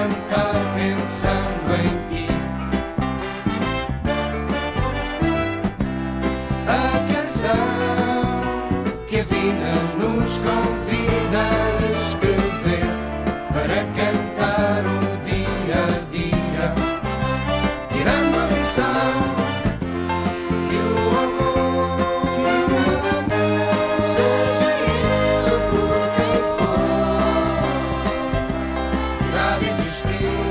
cantar pensando em ti. A canção que a vida nos convida a escrever para cantar o dia a dia, tirando a lição que o amor seja ele por quem for, terá de existir.